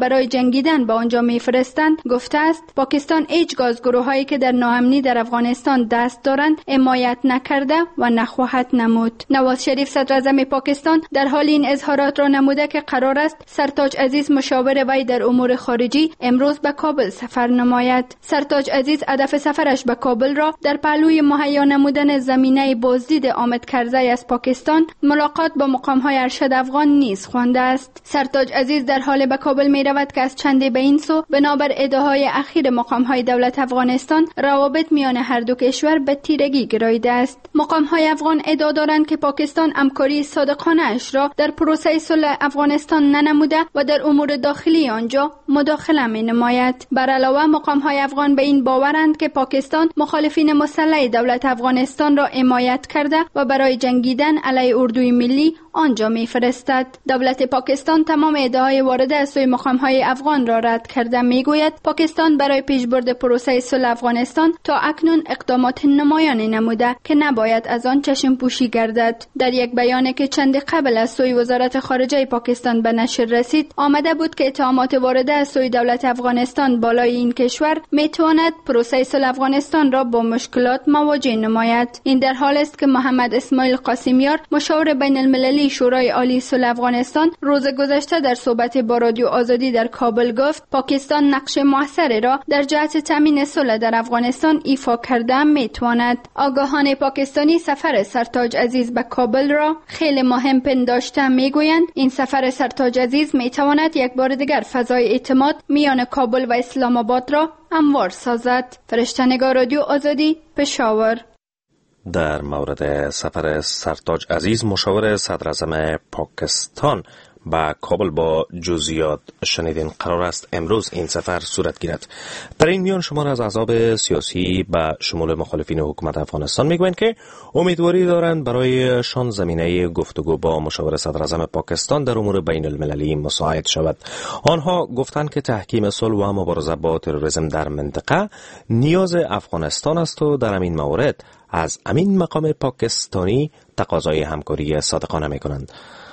برای جنگیدن به آنجا میفرستند گفته است پاکستان هیچ گازگروهایی که در ناامنی در افغانستان دست دارند حمایت نکرده و نخواهد نمود. نواز شریف صدر اعظم پاکستان در حال این اظهارات را نموده که قرار است سرتاج عزیز مشاور وی در امور خارجی امروز به کابل سفر نماید. سرتاج عزیز هدف سفرش به کابل را در پهلوی مهیا نمودن زمینه بازدید حامد کرزی از پاکستان ملاقات با مقام‌های ارشد افغان نیز خوانده است. سرتاج عزیز در حال به کابل می رود که از چندی به این سو بنابر ادعاهای اخیر مقام‌های دولت افغانستان روابط میان هر دو کشور به تیرگی گراییده است. مقام‌های افغان ادعا دارند که پاکستان همکاری صادقانه اش را در پروسه صلح افغانستان ننموده و در امور داخلی آنجا مداخله می نماید. بر علاوه مقام‌های افغان به این باورند که پاکستان مخالفین مسلح دولت افغانستان را حمایت کرده و برای جنگیدن علیه اردوی ملی آنجا می‌فرستد. دولت پاکستان تمام ادعاهای وارده از سوی مقام‌های افغان را رد کرده. میگوید پاکستان برای پیشبرد پروسه صلح افغانستان تا اکنون اقدامات نمایانی نموده که نباید از آن چشم پوشی گردد. در یک بیانیه که چند قبل از سوی وزارت خارجه پاکستان به نشر رسید آمده بود که اتهامات وارده از سوی دولت افغانستان بالای این کشور میتواند پروسه صلح افغانستان را با مشکلات مواجه نماید. این در حال است که محمد اسماعیل قاسمیار مشاور بین المللی شورای عالی صلح افغانستان روز گذشته در صحبت با رادیو آزادی در کابل گفت پاکستان نقش موثری را در جهت تامین صلح در افغانستان ایفا کرده میتواند. آگاهان پاکستانی سفر سرتاج عزیز به کابل را خیلی مهم پنداشته میگویند این سفر سرتاج عزیز میتواند یک بار دیگر فضای اعتماد میان کابل و اسلام آباد را هموار سازد. فرشته‌نگار رادیو آزادی، پشاور. در مورد سفر سرتاج عزیز مشاور صدر اعظم پاکستان با کابل با جزئیات شنیدین. قرار است امروز این سفر صورت گیرد. در این میان شمار از احزاب سیاسی به شمول مخالفین حکومت افغانستان میگویند که امیدواری دارند برایشان زمینه گفتگو با مشاور صدر اعظم پاکستان در امور بین المللی مساعد شود. آنها گفتند که تحکیم صلح و مبارزه با تروریسم در منطقه نیاز افغانستان است و در این مورد از امین مقام پاکستانی تقاضای همکاری صادقانه میکنند.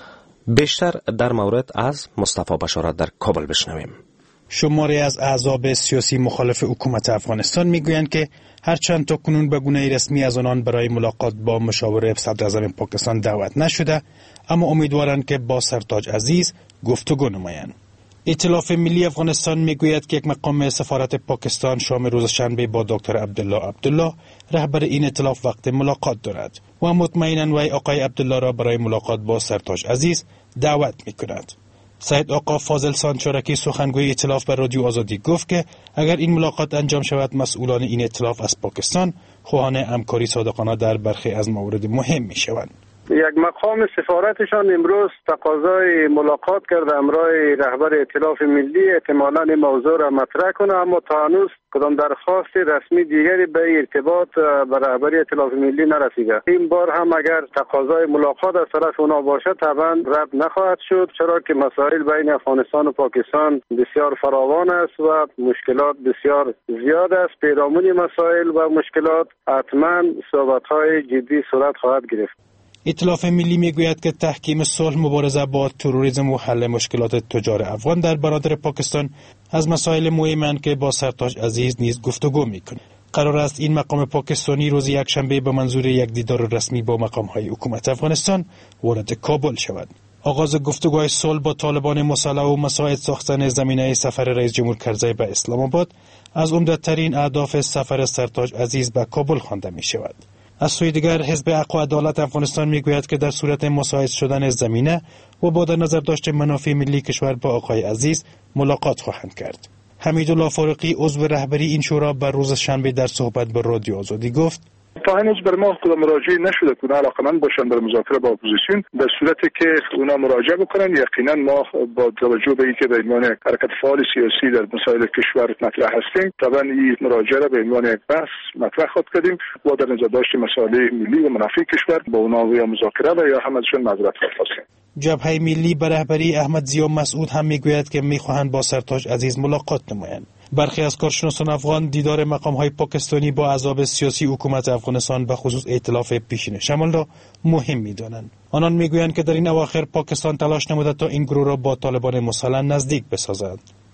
بیشتر در مورد از مصطفی بشارت در کابل بشنویم. شماری از احزاب سیاسی مخالف حکومت افغانستان میگویند که هرچند تا کنون به گونه رسمی از آنان برای ملاقات با مشاور صدر اعظم پاکستان دعوت نشده، اما امیدوارند که با سرتاج عزیز گفتگو نمایند. ائتلاف ملی افغانستان میگوید که یک مقام سفارت پاکستان شام روز شنبه با دکتر عبدالله عبدالله رهبر این ائتلاف وقت ملاقات دارد و مطمئناً وی آقای عبدالله را برای ملاقات با سرتاج عزیز دعوت میکند. سید آقا فاضل سانچارکی سخنگوی ائتلاف بر رادیو آزادی گفت که اگر این ملاقات انجام شود مسئولان این ائتلاف از پاکستان خواهان همکاری صادقانه در برخی از موارد مهم میشوند. یک مقام سفارتشان امروز تقاضای ملاقات کرده همراه رهبر ائتلاف ملی، احتمالاً این موضوع را مطرح کنه، اما تا هنوز کدام درخواست رسمی دیگری به ارتباط به رهبر ائتلاف ملی نرسیده. این بار هم اگر تقاضای ملاقات از طرف اونا باشد طبعا رد نخواهد شد، چرا که مسائل بین افغانستان و پاکستان بسیار فراوان است و مشکلات بسیار زیاد است. پیرامون مسائل و مشکلات حتما صحبت‌های جدی صورت خواهد گرفت. ائتلاف ملی میگوید که تحکیم صلح، مبارزه با تروریسم و حل مشکلات تجار افغان در برادر پاکستان از مسائل مهمند که با سرتاج عزیز نیز گفتگو میکنه. قرار است این مقام پاکستانی روز یکشنبه به منظور یک دیدار رسمی با مقام‌های حکومت افغانستان وارد کابل شود. آغاز گفتگوهای صلح با طالبان مسلح و مساعد ساختن زمینه سفر رئیس جمهور کرزی به اسلام آباد از عمده‌ترین اهداف سفر سرتاج عزیز به کابل خوانده میشود. از سوی دیگر حزب حق و عدالت افغانستان میگوید که در صورت مساعد شدن زمینه و با در نظر داشت منافع ملی کشور با آقای عزیز ملاقات خواهند کرد. حمیدالله فاروقی عضو رهبری این شورا بر روز شنبه در صحبت با رادیو آزادی گفت تا هنوز بر ما کدام مراجعه نشده که اونا علاقمند باشن در مذاکره با اپوزیسیون. در صورتی که اونا مراجعه بکنن یقینا ما با توجه به اینکه به عنوان حرکت فعال سیاسی در مسائل کشور مطرح هستیم طبعا این مراجعه را به عنوان یک بحث مطرح خواهد کردیم و در نظر داشت مسائل ملی و منافع کشور با اونا یا مذاکره و یا هم ازشون معذرت خواهیم. جبهه ملی به رهبری احمد ضیا مسعود هم میگوید که میخواهند با سرتاج عزیز ملاقات نمایند. برخی از کارشناسان افغان دیدار مقام‌های پاکستانی با احزاب سیاسی حکومت افغانستان به خصوص ائتلاف پیشین شمال را مهم می‌دانند. آنان میگویند که در این اواخر پاکستان تلاش نموده تا این گروه را با طالبان مسلح نزدیک بسازد.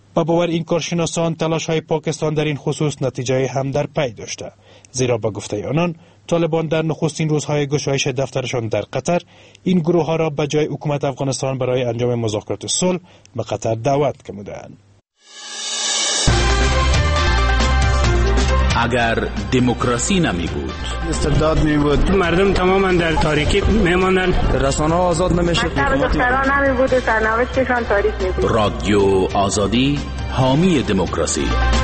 با باور این کارشناسان تلاش های پاکستان در این خصوص نتیجه هم در پی داشته، زیرا با گفته آنان طالبان در نخستین روزهای گشایش دفترشان در قطر این گروه ها را به جای حکومت افغانستان برای انجام مذاکرات صلح به قطر دعوت کردند. اگر دموکراسی نمی بود، استبداد می بود، مردم تماما در تاریکی می ماندن، رسانه ها آزاد نمی شد، دختران نمی بود، سرنوشتشان تاریک می بود. رادیو آزادی حامی دموکراسی.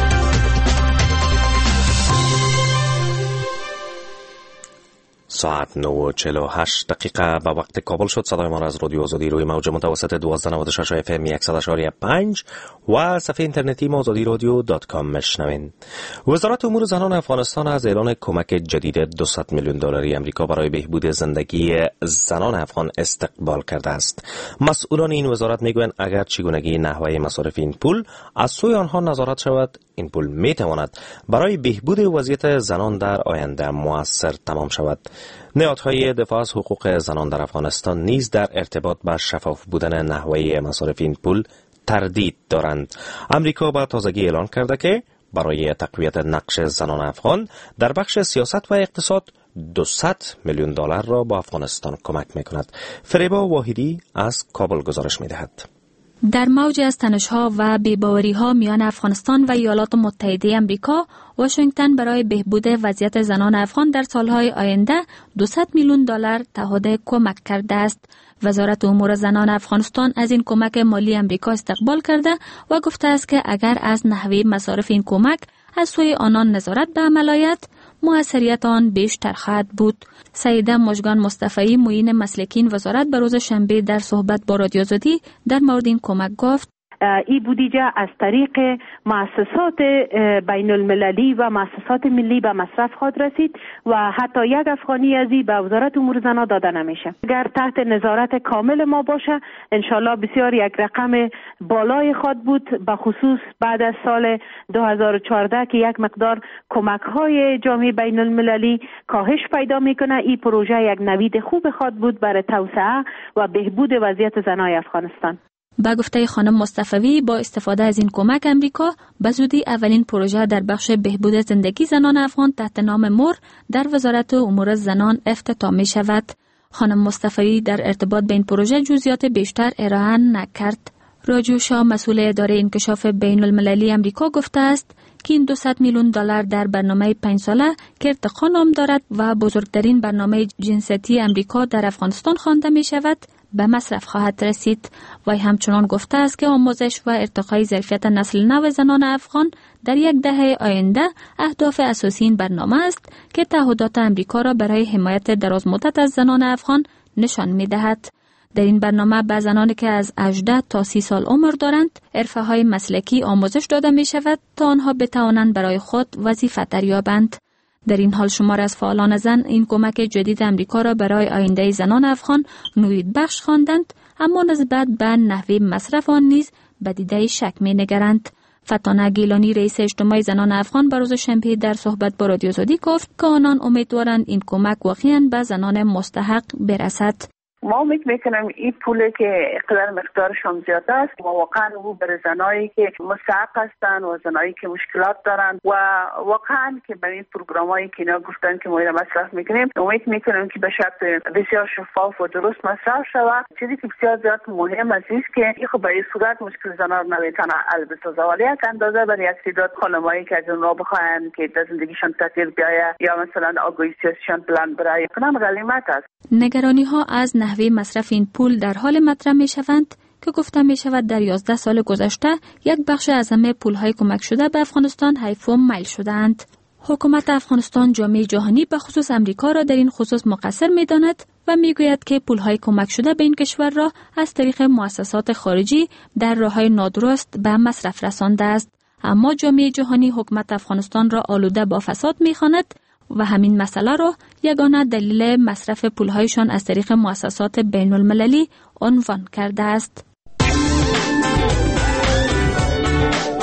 ساعت نه و چهل و هشت دقیقه به وقت کابل شد. صدای ما را از رادیو آزادی روی موج متوسط دوازده نود و شش اف ام صد و شش و پنج و صفحه اینترنتی ما آزادی رادیو دات کام میشنوین. وزارت امور زنان افغانستان از اعلان کمک جدید دویست میلیون دلاری امریکا برای بهبود زندگی زنان افغان استقبال کرده است. مسئولان این وزارت میگویند اگر چگونگی نحوه مصرف این پول از سوی آنها نظارت شود، این پول میتواند برای بهبود وضعیت زنان در آینده مؤثر تمام شود. نهادهای دفاع از حقوق زنان در افغانستان نیز در ارتباط با شفاف بودن نحوه مصرف این پول تردید دارند. امریکا با تازگی اعلان کرده که برای تقویت نقش زنان افغان در بخش سیاست و اقتصاد دویست میلیون دلار را با افغانستان کمک میکند. فریبا واحدی از کابل گزارش میدهد. در موج از تنش‌ها و بی‌باوری‌ها میان افغانستان و ایالات متحده آمریکا، واشنگتن برای بهبود وضعیت زنان افغان در سالهای آینده دویست میلیون دلار تعهد کمک کرده است. وزارت امور زنان افغانستان از این کمک مالی آمریکا استقبال کرده و گفته است که اگر از نحوه مصرف این کمک از سوی آنان نظارت به عمل آید، موثریت آن بیشتر خواهد بود. سیده مژگان مصطفی، معین مسلکین وزارت به روز شنبه در صحبت با رادیو آزادی در مورد این کمک گفت: این بودجه از طریق مؤسسات بین المللی و مؤسسات ملی به مصرف خواهد رسید و حتی یک افغانی ازی به وزارت امور زنان داده نمیشه. اگر تحت نظارت کامل ما باشه، انشالله بسیار یک رقم بالای خواهد بود، به خصوص بعد از سال دو هزار و چهارده که یک مقدار کمک های جامعه بین المللی کاهش پیدا میکنه. این پروژه یک نوید خوب خواهد بود برای توسعه و بهبود وضعیت زنای افغانستان. با گفته خانم مصطفی، با استفاده از این کمک امریکا به زودی اولین پروژه در بخش بهبود زندگی زنان افغان تحت نام مور در وزارت امور زنان افتتاح می شود. خانم مصطفی در ارتباط به این پروژه جزئیات بیشتر ارائه نکرد. راجو شاه، مسئول اداره انکشاف بین المللی امریکا، گفته است که این دویست میلیون دلار در برنامه پنج ساله که ارتقا نام دارد و بزرگترین برنامه جنسیتی امریکا در افغانستان خوانده می شود، به مصرف خواهد رسید. و همچنان گفته است که آموزش و ارتقای ظرفیت نسل نو زنان افغان در یک دهه آینده اهداف اساسی این برنامه است که تعهدات امریکا را برای حمایت دراز مدت از زنان افغان نشان می دهد. در این برنامه به زنانی که از هجده تا سی سال عمر دارند حرفه‌های مسلکی آموزش داده می شود تا آنها بتوانند برای خود وظیفه دریابند. در این حال شمار از فعالان زن این کمک جدید امریکا را برای آینده زنان افغان نوید بخش خواندند، اما نسبت به نحوه مصرف آن نیز به دیده شک می نگرند. فتانه گیلانی، رئیس اجتماع زنان افغان، به روز شنبه در صحبت با رادیو آزادی گفت که آنان امیدوارند این کمک واقعاً به زنان مستحق برسد. ما امید میکنم این پولی که اقدار مقدارشان زیاد است و واقعا او برای زنایی که مستحق هستند و زنایی که مشکلات دارند و واقعا که برای این پروگرامایی که اینا گفتن که ما اینا مصرف میکنیم، امید میکنم که به شرط بسیار شفاف و درست مصرف شود. چیزی که بسیار زیاد مهم است که این خب به این صورت مشکل زنان نمیتونه حل بسازه، ولی یک اندازه برای یک تعداد خانمایی که از اونها بخواهند که در زندگیشان تغییر بیاید یا مثلا آگاهی سیاسیشان بلند برای کنن غنیمت است. نگرانی ها از نحوه مصرف این پول در حال مطرح می شوند که گفته می شود در یازده سال گذشته یک بخش از همه پول های کمک شده به افغانستان حیف و میل شدند. حکومت افغانستان جامعه جهانی به خصوص امریکا را در این خصوص مقصر می داند و می گوید که پول های کمک شده به این کشور را از طریق مؤسسات خارجی در راه های نادرست به مصرف رسانده است. اما جامعه جهانی حکومت افغانستان را آلوده با فساد می خواند و همین مسئله را یگانه دلیل مصرف پولهایشان از طریق مؤسسات بین المللی عنوان کرده است.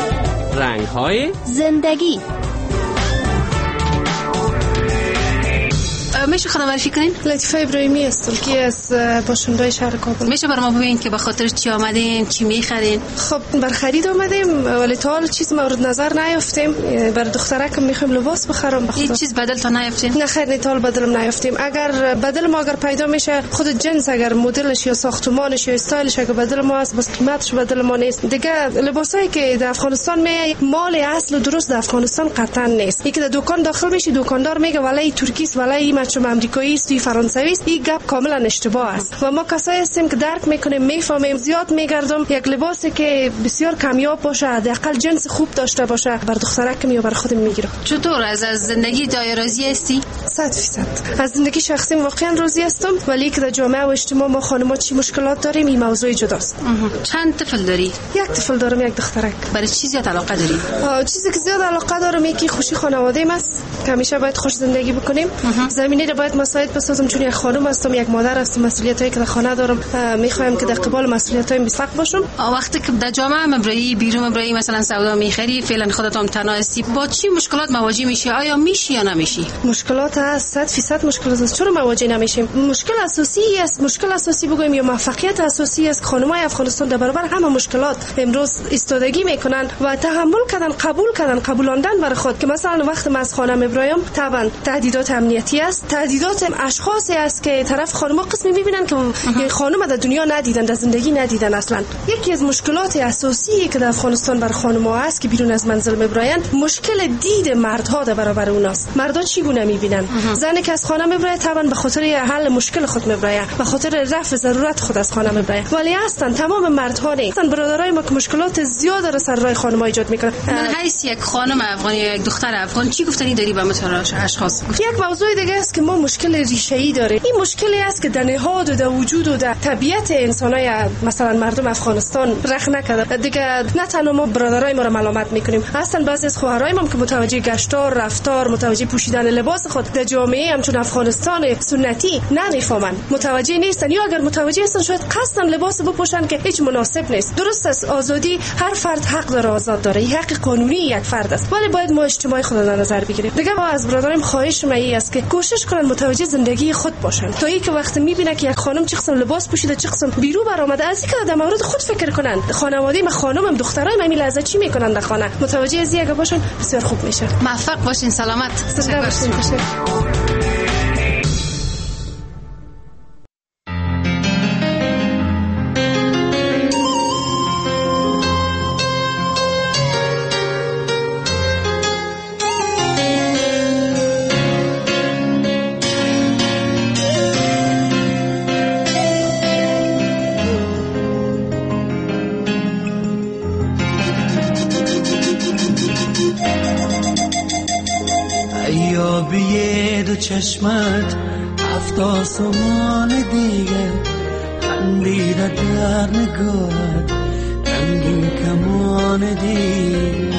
رنگ‌های زندگی. میشه خودم معرفی کنین؟ لطیفه ابراهیمی هستم که از باشنده‌های شهر کابل. میشه برام ببینید که به خاطر چی آمدین، چی میخرین؟ خب بر خرید آمدیم ولی تا حال چیز مورد نظر نیافتیم. بر دخترکم میخوایم لباس بخرم. هیچ چیز بدل تا نیافتین؟ نه خیر، تا حال بدلم نیافتیم. اگر بدل ما اگر پیدا میشه خود جنس، اگر مدلش یا ساختمانش یا استایلش اگر بدل ما است، بس قیمتش بدل ما نیست. دیگه لباسایی که در افغانستان می مال اصل و درست در افغانستان قطعا نیست. یکی در دکان داخل میشی دکاندار میگه ولی ترکی است، ولی مچم امریکایی است، فرانسوی است. این گپ کاملا اشتباه است و ما کسایی هستیم که درک میکنیم، میفهمیم. زیاد میگردم یک لباسی که بسیار کمیاب باشه، حداقل جنس خوب داشته باشه، بر دخترکم یا بر خودم میگیرم. چطور از از زندگی جای راضی هستی؟ صد فیصد از زندگی شخصی واقعا راضی هستم، ولی که در جامعه و اجتماع ما خانم‌ها چی مشکلات داریم این موضوع جداست. چند طفل داری؟ یک طفل دارم، یک دخترک. برای چی زیاد علاقه داری؟ چیزی که زیاد علاقه دارم یکی خوشی خانواده است، که همیشه باید خوش زندگی بکنیم. زمینه رو باید مساعد بسازم، چون یک خانم هستم، یک مادر هستم، مسئولیتایی که در خانه دارم میخوایم که در قبال مسئولیتایم بی‌سقف باشم. وقتی که در جامعه مبرایی بیرون مبرایی مثلا سودا میخری، فعلا خودت هم تنها هستی، با چی مشکلات مواجه میشی؟ آیا میشی یا نمیشی؟ مشکلات هست، صد فیصد مشکلات است. چرا مواجه نمیشیم؟ مشکل اساسی است، مشکل اساسی بگویم یا موفقیت اساسی است. خانم‌های افغانستان در برابر همه مشکلات امروز ایستادگی میکنن و تحمل کردن، قبول کردن، قبولاندن برای خود. که مثلا وقت ما از خانم ابراهیم طبعا تهدیدات امنیتی است، تهدیدات اشخاصی است که طرف خانم‌ها قسمی میبینن که خانم در دنیا ندیدن، در زندگی ندیدن اصلا. یکی از مشکلات اساسی که در افغانستان بر خانم‌ها است که بیرون از منزل میبراین، مشکل دید مردها در برابر اوناست. مردا چی گونه میبینن؟ زنی که از خانه میبره طبعا به خاطر حل مشکل خود میبره، به خاطر رفع ضرورت خود از خانه میبره، ولی اصلا تمام مردها نیستن. برادرای ما که مشکلات زیاد در سر راه خانم‌ها ایجاد میکنن. من حیث یک خانم افغانی یا یک دختر افغان چی گفتنی داری به مثلا اشخاص؟ یک موضوع دیگه است که ما مشکل ریشه‌ای داریم. این مشکلی است که در نهاد و در وجود و در طبیعت انسانای مثلا مردم افغانستان رخ نکرده. دیگه نه تنها ما برادرای ما رو ملامت میکنیم، اصلا بعضی از خواهرای ما که متوجه گشتار، رفتار، متوجه پوشیدن لباس خود در جامعه همچون افغانستان سنتی نمیفهمن، متوجه نیستن، یا اگر متوجه هستن شاید قصدن لباس بپوشن که هیچ مناسب نیست. درست است، آزادی هر فرد حق داره، آزاد داره، این حق قانونی یک فرد است، ولی باید ما اجتماعی خود در نظر بگیریم. دیگه ما از برادرام خواهش می است که کوشش کنن متوجه زندگی خود باشن، تا اینکه وقتی میبینه که یک خانم چه قسم لباس پوشیده، چه قسم بیرو برآمده، از اینکه در مورد خود فکر کنن. خانواده ما خانمم دخترای من لحظه چی میکنن در خانه، متوجه از این اگه باشن بسیار خوب میشه. موفق باشین، سلامت. تشکر باشین. چشمت هفت آسمان دیگه خندیده در نگاهت رنگین کمان دیگه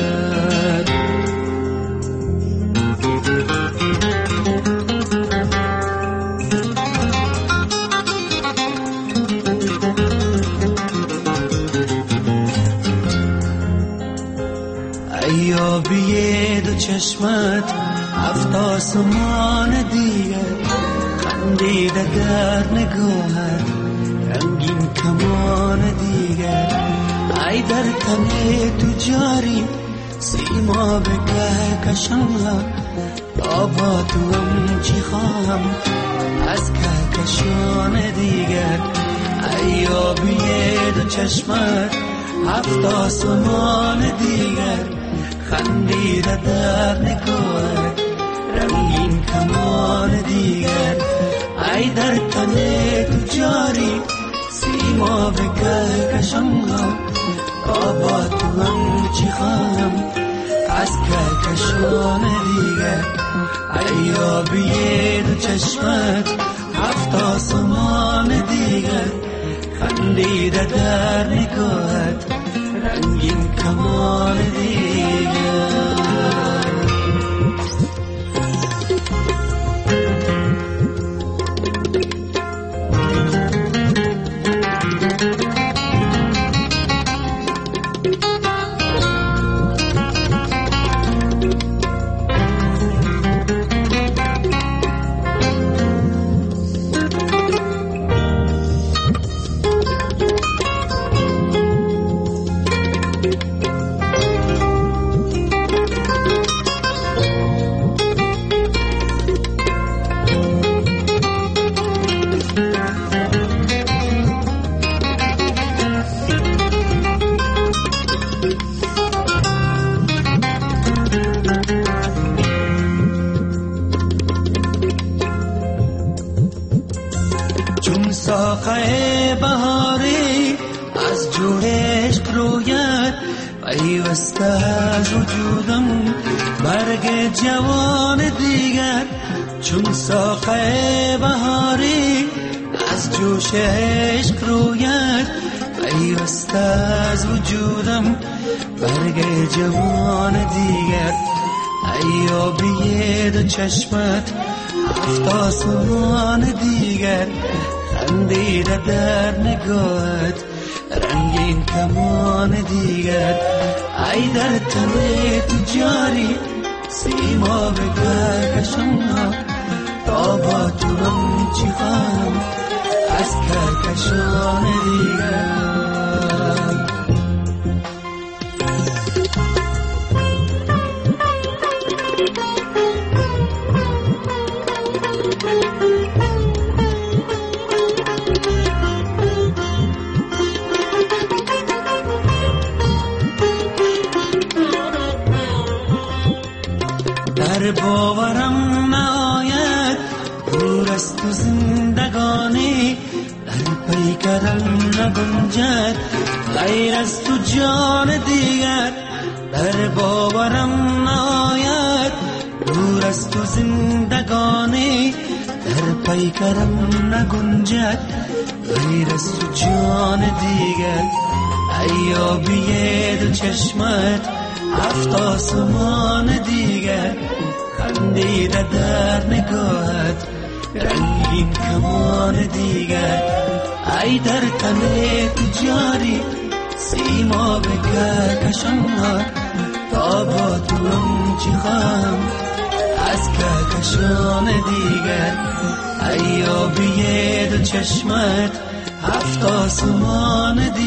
ایابیه دو چشمت هفت آسمان دیگه خندیده در نگاهت رنگین کمان دیگه ای در تنه تو جاری سیما به کهکشان تا با تو هم چی خواهم از کهکشان دیگه ای آبیه دو چشمت هفت آسمان دیگه خندیده در نگاهت رنگین کمان دیگر ای در تنه تو جاری سیما به کهکشان تا با تو هم چی خواهم از کهکشان دیگر ای آبیه دو چشمت هفت آسمان دیگر خندیده در نگاهت رنگین کمان دیگر جو عشق روید پیوسته از وجودم برگ جوان دیگر چون ساقه بهاری از جوش عشق روید پیوسته از وجودم برگ جوان دیگر ایا بید چشمت هفت آسمان دیگر خندیده در نگاهت رنگین کمان دیگر ای در تن تو جاری سیما به کهکشان تا با تو من چی خواهم از کهکشان دیگر. در باورم نآید دور از تو زندگانی در پیکرم نگنجد غیر از تو جان دیگر در باورم نآید دور از تو زندگانی در پیکرم نگنجد غیر از تو جان دیگر ایا بید چشمت هفت آسمان دیگر خندیده در نگاهت رنگین کمان دیگر ای در تن تو جاری سیما به کهکشان تا با تو هم چی خواهم از کهکشان دیگر ایا بید چشمت هفت آسمان دیگر